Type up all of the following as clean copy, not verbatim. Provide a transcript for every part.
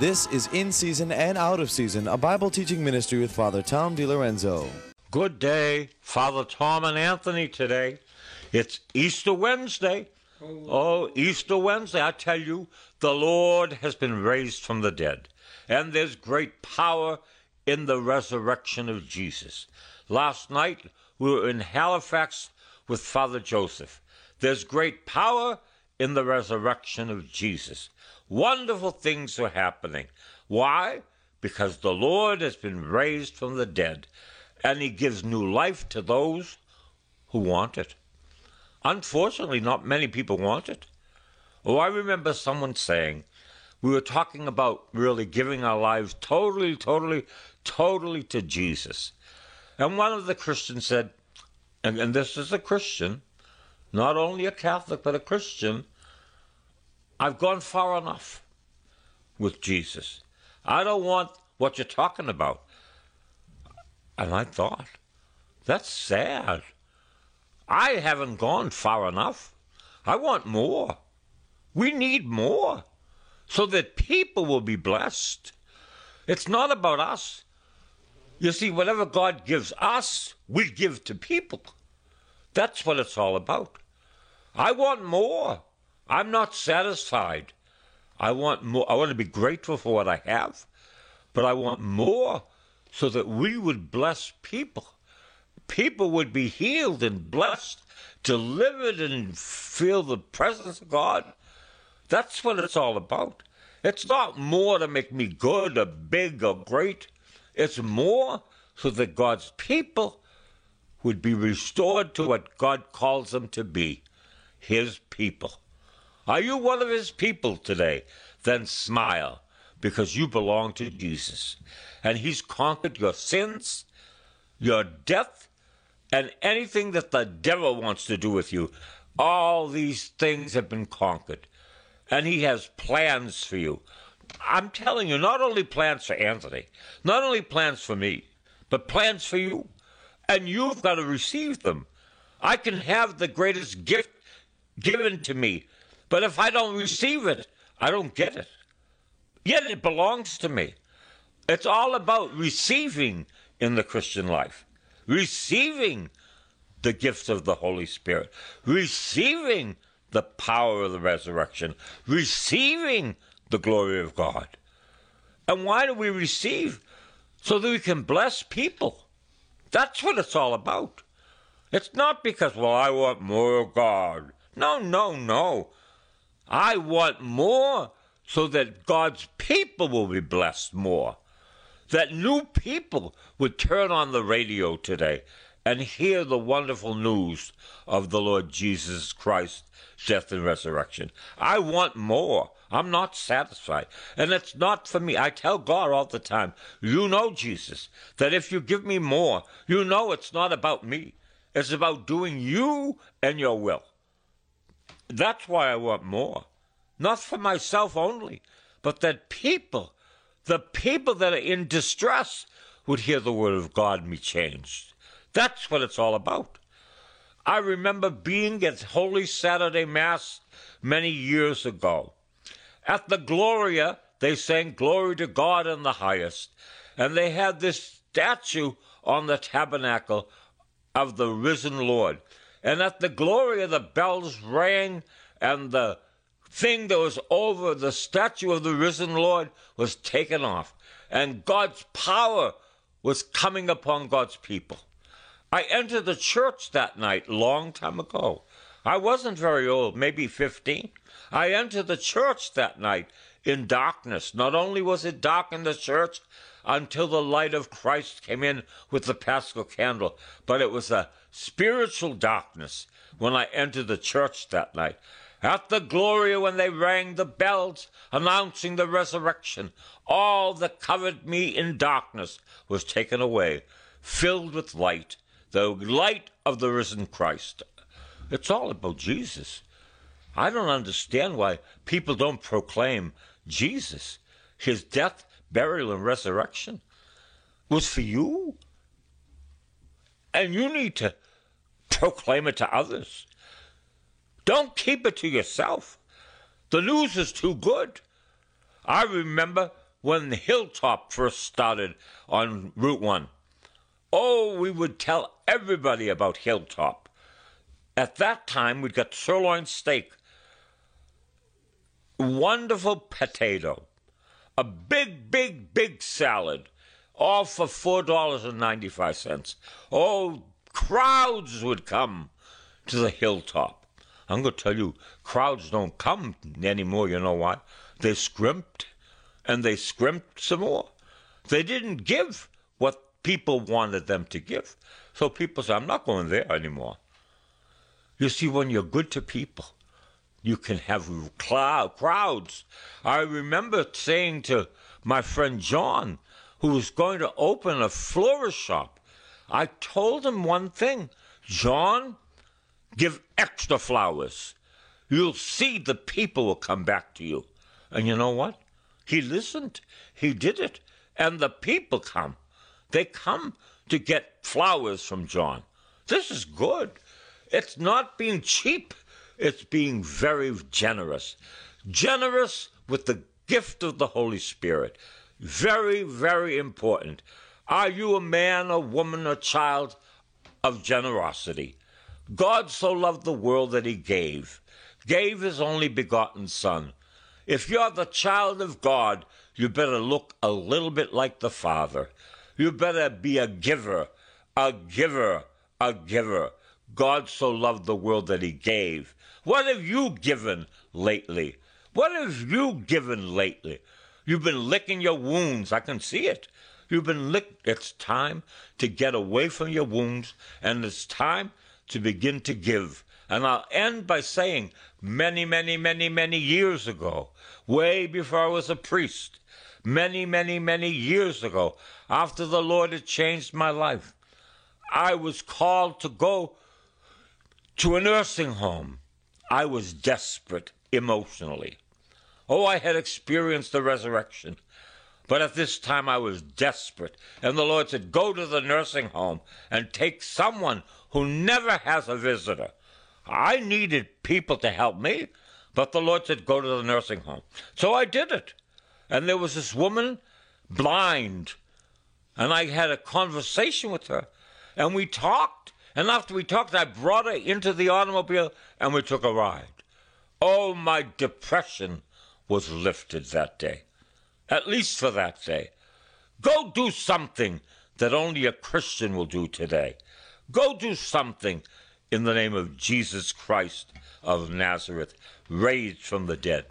This is In Season and Out of Season, a Bible teaching ministry with Father Tom DiLorenzo. Good day, Father Tom and Anthony today. It's Easter Wednesday. Oh, Easter Wednesday. I tell you, the Lord has been raised from the dead. And there's great power in the resurrection of Jesus. Last night, we were in Halifax with Father Joseph. There's great power in the resurrection of Jesus. Wonderful things are happening. Why? Because the Lord has been raised from the dead, and he gives new life to those who want it. Unfortunately, not many people want it. Oh, I remember someone saying, we were talking about really giving our lives totally to Jesus. And one of the Christians said, and this is a Christian, not only a Catholic, but a Christian, I've gone far enough with Jesus. I don't want what you're talking about. And I thought, that's sad. I haven't gone far enough. I want more. We need more so that people will be blessed. It's not about us. You see, whatever God gives us, we give to people. That's what it's all about. I want more. I'm not satisfied. I want more. I want to be grateful for what I have, but I want more so that we would bless people. People would be healed and blessed, delivered, and feel the presence of God. That's what it's all about. It's not more to make me good or big or great. It's more so that God's people would be restored to what God calls them to be, his people. Are you one of his people today? Then smile, because you belong to Jesus. And he's conquered your sins, your death, and anything that the devil wants to do with you. All these things have been conquered. And he has plans for you. I'm telling you, not only plans for Anthony, not only plans for me, but plans for you. And you've got to receive them. I can have the greatest gift given to me, but if I don't receive it, I don't get it. Yet it belongs to me. It's all about receiving in the Christian life. Receiving the gift of the Holy Spirit. Receiving the power of the resurrection. Receiving the glory of God. And why do we receive? So that we can bless people. That's what it's all about. It's not because, well, I want more of God. No. I want more so that God's people will be blessed more. That new people would turn on the radio today and hear the wonderful news of the Lord Jesus Christ, death and resurrection. I want more. I'm not satisfied. And it's not for me. I tell God all the time, you know, Jesus, that if you give me more, you know it's not about me. It's about doing you and your will. That's why I want more. Not for myself only, but that people, the people that are in distress, would hear the word of God and be changed. That's what it's all about. I remember being at Holy Saturday Mass many years ago. At the Gloria, they sang Glory to God in the highest. And they had this statue on the tabernacle of the risen Lord. And at the Gloria, the bells rang, and the thing that was over the statue of the risen Lord was taken off. And God's power was coming upon God's people. I entered the church that night, long time ago. I wasn't very old, maybe 15. I entered the church that night in darkness. Not only was it dark in the church until the light of Christ came in with the Paschal candle, but it was a spiritual darkness when I entered the church that night. At the Gloria, when they rang the bells announcing the resurrection, all that covered me in darkness was taken away, filled with light, the light of the risen Christ. It's all about Jesus. I don't understand why people don't proclaim Jesus. His death, burial, and resurrection was for you. And you need to proclaim it to others. Don't keep it to yourself. The news is too good. I remember when Hilltop first started on Route 1. Oh, we would tell everybody about Hilltop. At that time, we'd got sirloin steak, wonderful potato, a big salad, all for $4.95. Oh, crowds would come to the Hilltop. I'm going to tell you, crowds don't come anymore. You know why? They scrimped, and they scrimped some more. They didn't give what people wanted them to give. So people say, I'm not going there anymore. You see, when you're good to people, you can have crowds. I remember saying to my friend John, who was going to open a florist shop, I told him one thing, John, give extra flowers. You'll see the people will come back to you. And you know what? He listened. He did it. And the people come. They come to get flowers from John. This is good. It's not being cheap. It's being very generous. Generous with the gift of the Holy Spirit. Very, very important. Are you a man, a woman, a child of generosity? God so loved the world that he gave his only begotten Son. If you're the child of God, you better look a little bit like the Father. You better be a giver, a giver, a giver. God so loved the world that he gave. What have you given lately? What have you given lately? You've been licking your wounds. I can see it. You've been licked. It's time to get away from your wounds, and it's time to begin to give. And I'll end by saying many years ago, way before I was a priest, many years ago, after the Lord had changed my life, I was called to go to a nursing home. I was desperate emotionally. Oh, I had experienced the resurrection. But at this time I was desperate. And the Lord said, go to the nursing home and take someone who never has a visitor. I needed people to help me, but the Lord said, go to the nursing home. So I did it. And there was this woman, blind, and I had a conversation with her. And we talked, and after we talked, I brought her into the automobile, and we took a ride. Oh, my depression was lifted that day. At least for that day. Go do something that only a Christian will do today. Go do something in the name of Jesus Christ of Nazareth, raised from the dead.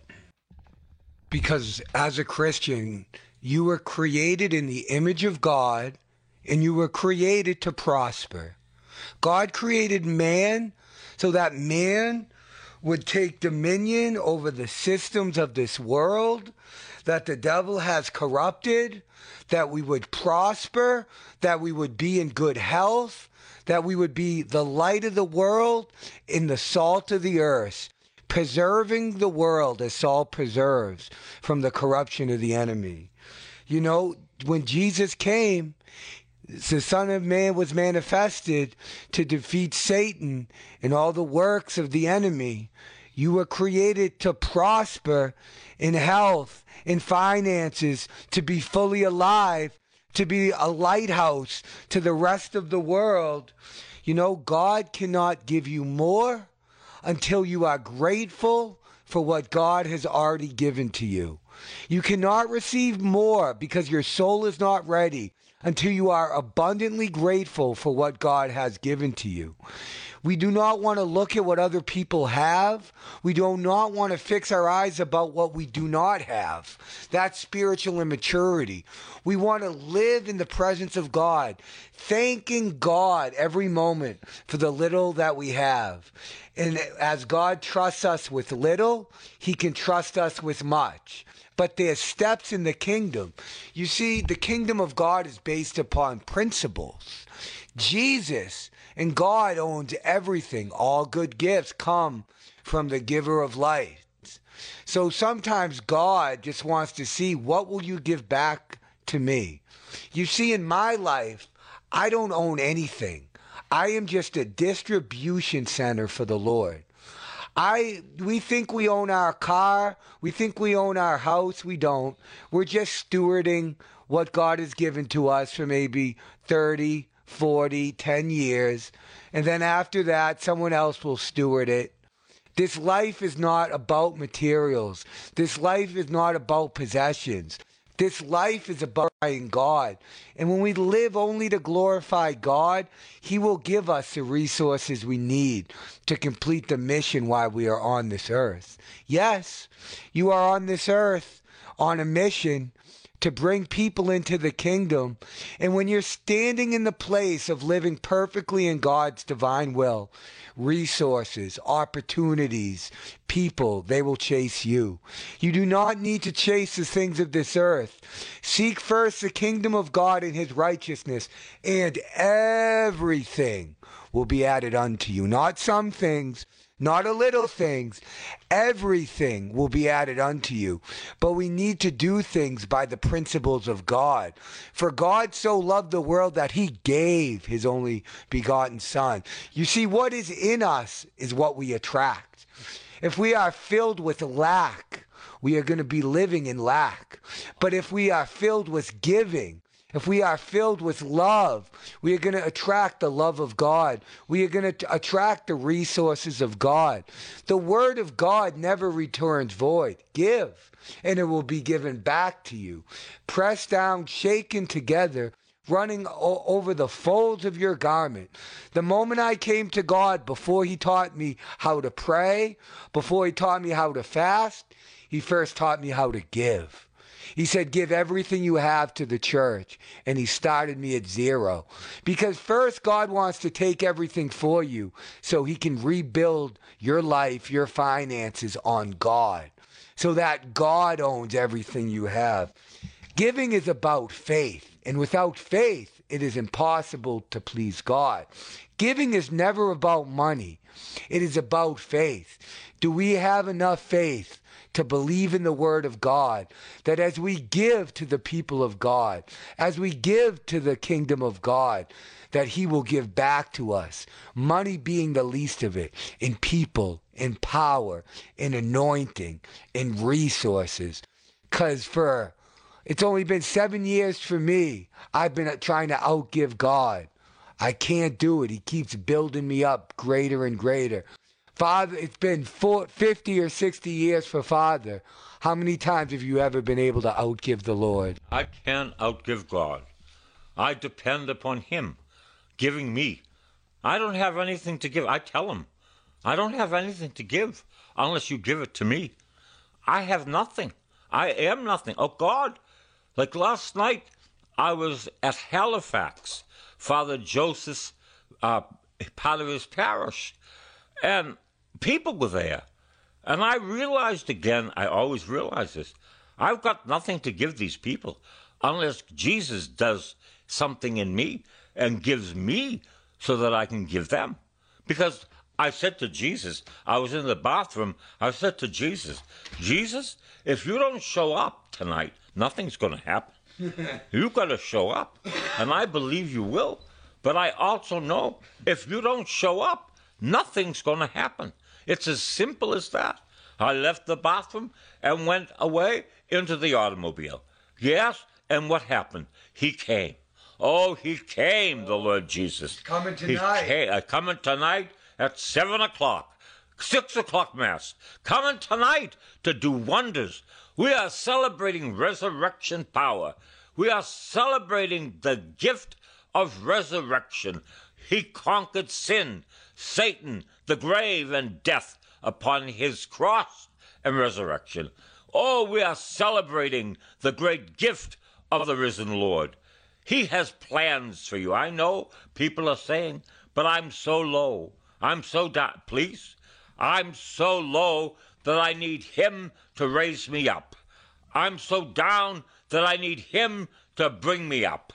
Because as a Christian, you were created in the image of God, and you were created to prosper. God created man so that man would take dominion over the systems of this world that the devil has corrupted, that we would prosper, that we would be in good health, that we would be the light of the world and the salt of the earth, preserving the world as salt preserves from the corruption of the enemy. You know, when Jesus came, the Son of Man was manifested to defeat Satan and all the works of the enemy. You were created to prosper in health, in finances, to be fully alive, to be a lighthouse to the rest of the world. You know, God cannot give you more until you are grateful for what God has already given to you. You cannot receive more because your soul is not ready until you are abundantly grateful for what God has given to you. We do not want to look at what other people have. We do not want to fix our eyes about what we do not have. That's spiritual immaturity. We want to live in the presence of God, thanking God every moment for the little that we have. And as God trusts us with little, he can trust us with much. But there's steps in the kingdom. You see, the kingdom of God is based upon principles. Jesus and God owns everything. All good gifts come from the giver of light. So sometimes God just wants to see, what will you give back to me? You see, in my life, I don't own anything. I am just a distribution center for the Lord. We think we own our car. We think we own our house. We don't. We're just stewarding what God has given to us for maybe 30, 40, 10 years. And then after that, someone else will steward it. This life is not about materials. This life is not about possessions. This life is about glorifying God. And when we live only to glorify God, He will give us the resources we need to complete the mission while we are on this earth. Yes, you are on this earth on a mission to bring people into the kingdom. And when you're standing in the place of living perfectly in God's divine will, resources, opportunities, people, they will chase you. You do not need to chase the things of this earth. Seek first the kingdom of God and His righteousness, and everything will be added unto you. Not some things, not a little things. Everything will be added unto you. But we need to do things by the principles of God. For God so loved the world that He gave His only begotten Son. You see, what is in us is what we attract. If we are filled with lack, we are going to be living in lack. But if we are filled with giving, if we are filled with love, we are going to attract the love of God. We are going to attract the resources of God. The word of God never returns void. Give, and it will be given back to you. Pressed down, shaken together, running over the folds of your garment. The moment I came to God, before He taught me how to pray, before He taught me how to fast, He first taught me how to give. He said, give everything you have to the church. And He started me at zero. Because first, God wants to take everything for you so He can rebuild your life, your finances on God, so that God owns everything you have. Giving is about faith. And without faith, it is impossible to please God. Giving is never about money. It is about faith. Do we have enough faith to believe in the word of God, that as we give to the people of God, as we give to the kingdom of God, that He will give back to us, money being the least of it, in people, in power, in anointing, in resources. Because it's only been 7 years for me, I've been trying to outgive God. I can't do it. He keeps building me up greater and greater. Father, it's been 50 or 60 years for Father. How many times have you ever been able to outgive the Lord? I can't outgive God. I depend upon Him giving me. I don't have anything to give. I tell Him, I don't have anything to give unless you give it to me. I have nothing. I am nothing. Oh, God, like last night, I was at Halifax, Father Joseph's part of his parish, and people were there. And I realized again, I always realize this, I've got nothing to give these people unless Jesus does something in me and gives me so that I can give them. Because I said to Jesus, I was in the bathroom, I said to Jesus, Jesus, if you don't show up tonight, nothing's going to happen. You've got to show up, and I believe you will. But I also know if you don't show up, nothing's going to happen. It's as simple as that. I left the bathroom and went away into the automobile. Yes, and what happened? He came. Oh, He came, the Lord Jesus. Coming tonight. He came, coming tonight at 7 o'clock, 6 o'clock Mass. Coming tonight to do wonders. We are celebrating resurrection power. We are celebrating the gift of resurrection. He conquered sin, Satan, the grave, and death upon His cross and resurrection. Oh, we are celebrating the great gift of the risen Lord. He has plans for you. I know people are saying, but I'm so low. I'm so down. Please, I'm so low that I need Him to raise me up. I'm so down that I need Him to bring me up.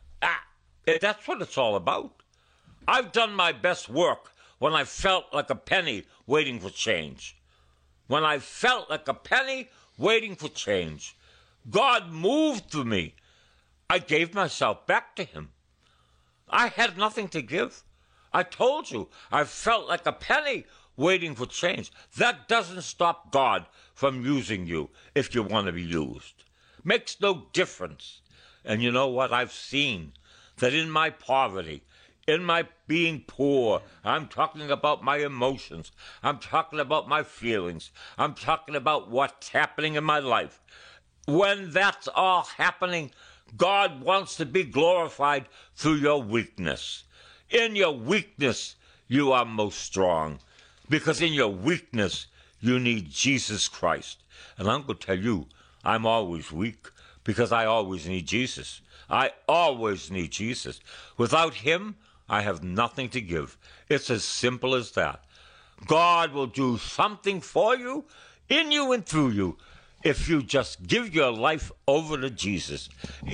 That's what it's all about. I've done my best work when I felt like a penny waiting for change. When I felt like a penny waiting for change. God moved through me. I gave myself back to Him. I had nothing to give. I told you, I felt like a penny waiting for change. That doesn't stop God from using you if you want to be used. Makes no difference. And you know what? I've seen that in my poverty, in my being poor, I'm talking about my emotions. I'm talking about my feelings. I'm talking about what's happening in my life. When that's all happening, God wants to be glorified through your weakness. In your weakness, you are most strong. Because in your weakness, you need Jesus Christ. And I'm going to tell you, I'm always weak because I always need Jesus. I always need Jesus. Without him, I have nothing to give. It's as simple as that. God will do something for you, in you and through you, if you just give your life over to Jesus.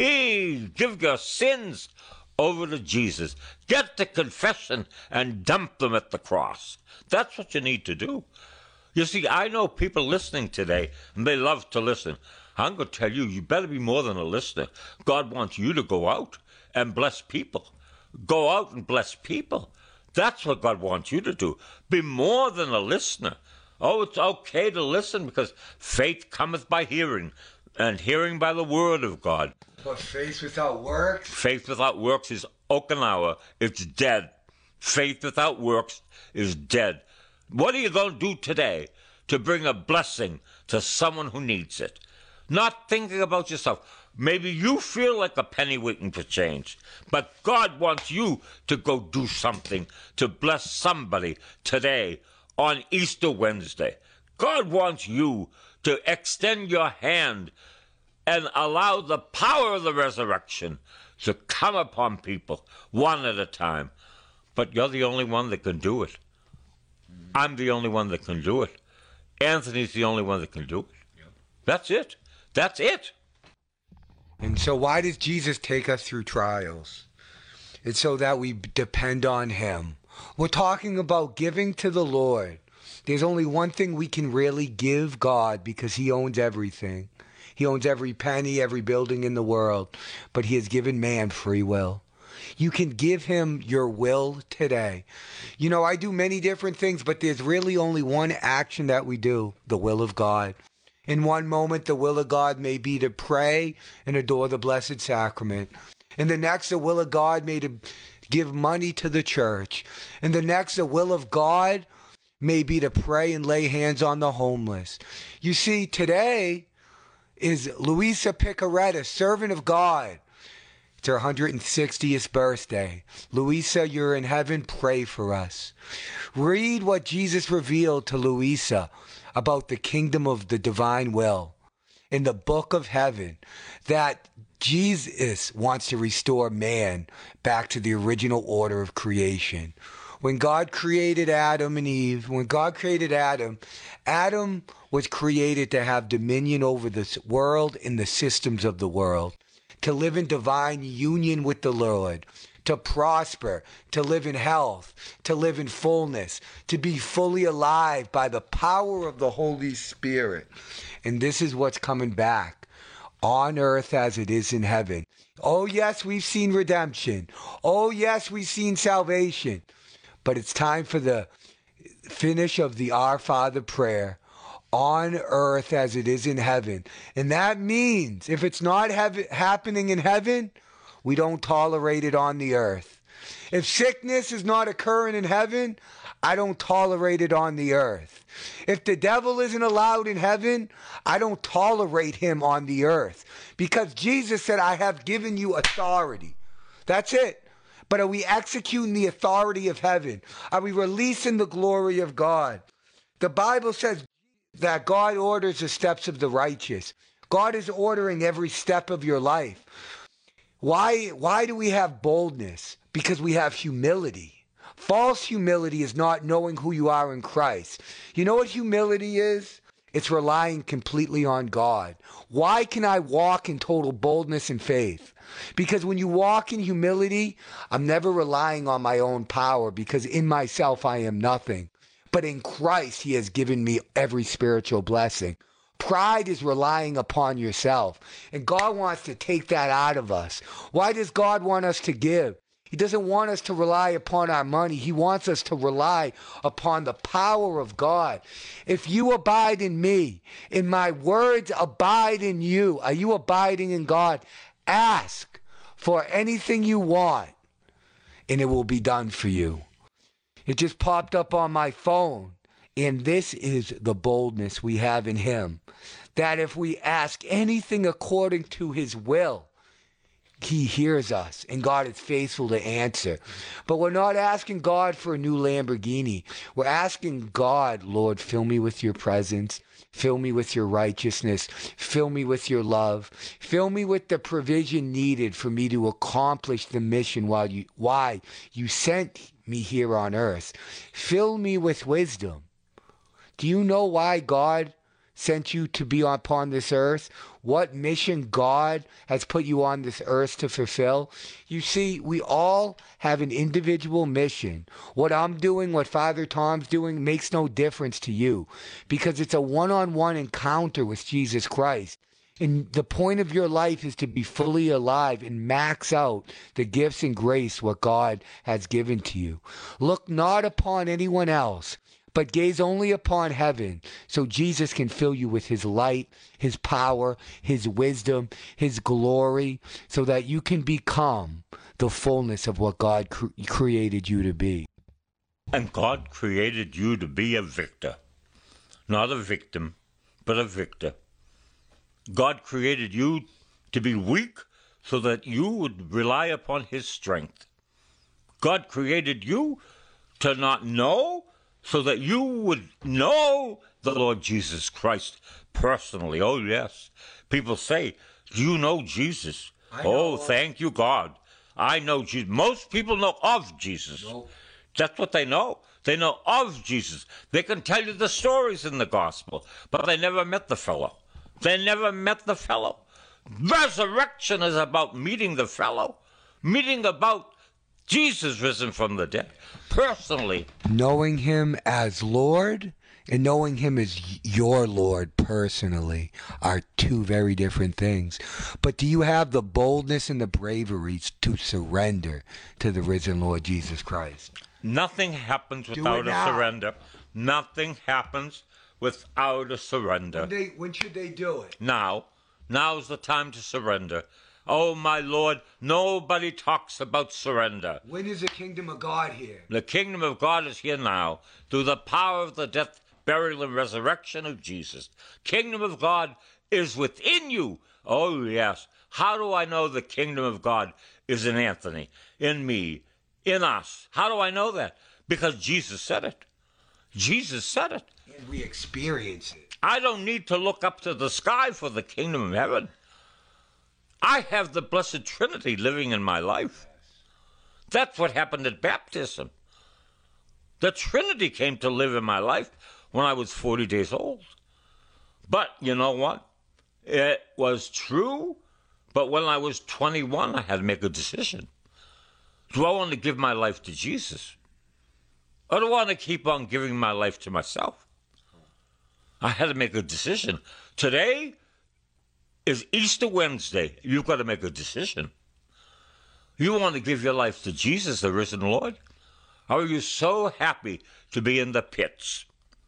Give your sins over to Jesus. Get to confession and dump them at the cross. That's what you need to do. You see, I know people listening today, and they love to listen. I'm going to tell you, you better be more than a listener. God wants you to go out and bless people. Go out and bless people. That's what God wants you to do. Be more than a listener. Oh, it's okay to listen because faith cometh by hearing, and hearing by the word of God. But faith without works? Faith without works is Okinawa. It's dead. Faith without works is dead. What are you going to do today to bring a blessing to someone who needs it? Not thinking about yourself. Maybe you feel like a penny waiting for change, but God wants you to go do something to bless somebody today on Easter Wednesday. God wants you to extend your hand and allow the power of the resurrection to come upon people one at a time. But you're the only one that can do it. I'm the only one that can do it. Anthony's the only one that can do it. Yep. That's it. That's it. And so why does Jesus take us through trials? It's so that we depend on him. We're talking about giving to the Lord. There's only one thing we can really give God because he owns everything. He owns every penny, every building in the world. But he has given man free will. You can give him your will today. You know, I do many different things, but there's really only one action that we do, the will of God. In one moment, the will of God may be to pray and adore the Blessed Sacrament. In the next, the will of God may to give money to the church. In the next, the will of God may be to pray and lay hands on the homeless. You see, today is Luisa Picaretta, servant of God. It's her 160th birthday. Luisa, you're in heaven. Pray for us. Read what Jesus revealed to Luisa about the kingdom of the divine will in the book of heaven, that Jesus wants to restore man back to the original order of creation. When God created Adam and Eve, Adam was created to have dominion over this world and the systems of the world, to live in divine union with the Lord, to prosper, to live in health, to live in fullness, to be fully alive by the power of the Holy Spirit. And this is what's coming back on earth as it is in heaven. Oh, yes, we've seen redemption. Oh, yes, we've seen salvation. But it's time for the finish of the Our Father prayer. On earth as it is in heaven. And that means if it's not happening in heaven, we don't tolerate it on the earth. If sickness is not occurring in heaven, I don't tolerate it on the earth. If the devil isn't allowed in heaven, I don't tolerate him on the earth. Because Jesus said, I have given you authority. That's it. But are we executing the authority of heaven? Are we releasing the glory of God? The Bible says that God orders the steps of the righteous. God is ordering every step of your life. Why do we have boldness? Because we have humility. False humility is not knowing who you are in Christ. You know what humility is? It's relying completely on God. Why can I walk in total boldness and faith? Because when you walk in humility, I'm never relying on my own power, because in myself I am nothing. But in Christ, he has given me every spiritual blessing. Pride is relying upon yourself. And God wants to take that out of us. Why does God want us to give? He doesn't want us to rely upon our money. He wants us to rely upon the power of God. If you abide in me, and my words abide in you, are you abiding in God? Ask for anything you want, and it will be done for you. It just popped up on my phone, and this is the boldness we have in him, that if we ask anything according to his will, he hears us, and God is faithful to answer. But we're not asking God for a new Lamborghini. We're asking God, Lord, fill me with your presence. Fill me with your righteousness. Fill me with your love. Fill me with the provision needed for me to accomplish the mission why you sent me here on earth. Fill me with wisdom. Do you know why God sent you to be upon this earth? What mission God has put you on this earth to fulfill? You see, we all have an individual mission. What I'm doing, what Father Tom's doing, makes no difference to you, because it's a one-on-one encounter with Jesus Christ. And the point of your life is to be fully alive and max out the gifts and grace what God has given to you. Look not upon anyone else, but gaze only upon heaven, so Jesus can fill you with his light, his power, his wisdom, his glory, so that you can become the fullness of what God created you to be. And God created you to be a victor, not a victim, but a victor. God created you to be weak so that you would rely upon his strength. God created you to not know so that you would know the Lord Jesus Christ personally. Oh, yes. People say, do you know Jesus? Thank you, God. I know Jesus. Most people know of Jesus. No. That's what they know. They know of Jesus. They can tell you the stories in the gospel, but they never met the fellow. They never met the fellow. Resurrection is about meeting the fellow, meeting about Jesus risen from the dead, personally. Knowing him as Lord and knowing him as your Lord personally are two very different things. But do you have the boldness and the bravery to surrender to the risen Lord Jesus Christ? Nothing happens without a surrender. Nothing happens without a surrender. When should they do it? Now. Now's the time to surrender. Oh, my Lord, nobody talks about surrender. When is the kingdom of God here? The kingdom of God is here now, through the power of the death, burial, and resurrection of Jesus. Kingdom of God is within you. Oh, yes. How do I know the kingdom of God is in Anthony, in me, in us? How do I know that? Because Jesus said it. Jesus said it. And we experience it. I don't need to look up to the sky for the kingdom of heaven. I have the Blessed Trinity living in my life. That's what happened at baptism. The Trinity came to live in my life when I was 40 days old. But you know what? It was true, but when I was 21, I had to make a decision. Do I want to give my life to Jesus? Or do I want to keep on giving my life to myself? I had to make a decision. Today is Easter Wednesday. You've got to make a decision. You want to give your life to Jesus, the risen Lord? Are you so happy to be in the pits?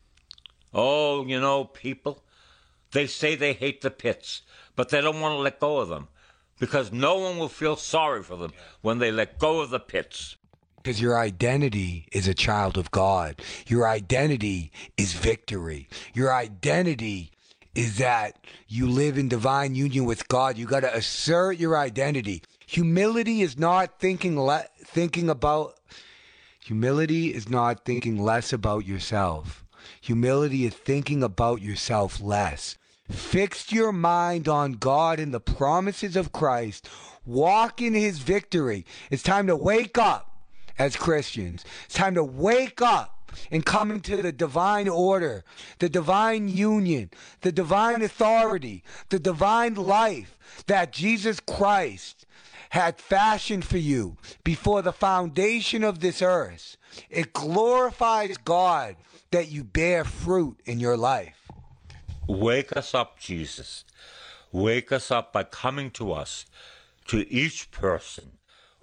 Oh, you know, people, they say they hate the pits, but they don't want to let go of them because no one will feel sorry for them when they let go of the pits. Because your identity is a child of God. Your identity is victory. Your identity is that you live in divine union with God. You got to assert your identity. Humility is not thinking less about yourself. Humility is thinking about yourself less. Fix your mind on God and the promises of Christ. Walk in his victory. It's time to wake up. As Christians, it's time to wake up and come into the divine order, the divine union, the divine authority, the divine life that Jesus Christ had fashioned for you before the foundation of this earth. It glorifies God that you bear fruit in your life. Wake us up, Jesus. Wake us up by coming to us, to each person.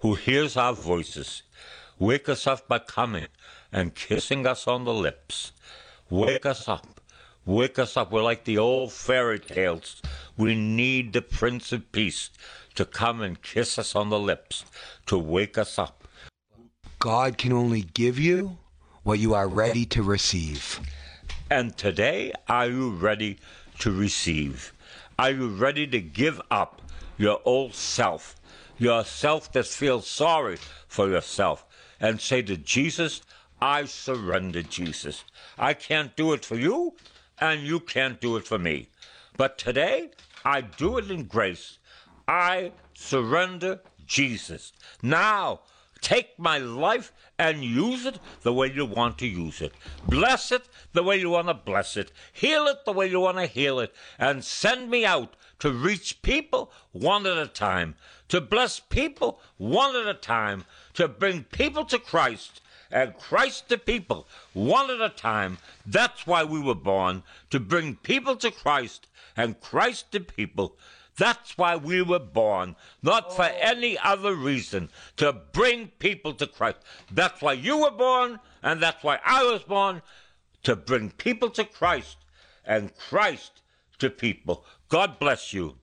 who hears our voices. Wake us up by coming and kissing us on the lips. Wake us up. Wake us up. We're like the old fairy tales. We need the Prince of Peace to come and kiss us on the lips, to wake us up. God can only give you what you are ready to receive. And today, are you ready to receive? Are you ready to give up your old self, your self that feels sorry for yourself, and say to Jesus, I surrender, Jesus. I can't do it for you, and you can't do it for me. But today, I do it in grace. I surrender, Jesus. Now, take my life and use it the way you want to use it. Bless it the way you want to bless it. Heal it the way you want to heal it. And send me out to reach people one at a time, to bless people one at a time, to bring people to Christ and Christ to people one at a time. That's why we were born, to bring people to Christ and Christ to people. That's why we were born, not for any other reason, to bring people to Christ. That's why you were born, and that's why I was born, to bring people to Christ and Christ to people. God bless you.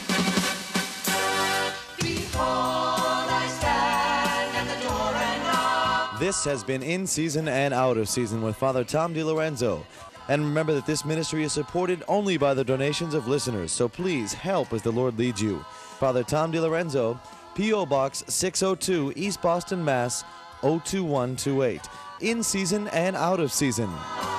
This has been In Season and Out of Season with Father Tom DiLorenzo. And remember that this ministry is supported only by the donations of listeners, so please help as the Lord leads you. Father Tom DiLorenzo, P.O. Box 602, East Boston, Mass. 02128. In Season and Out of Season.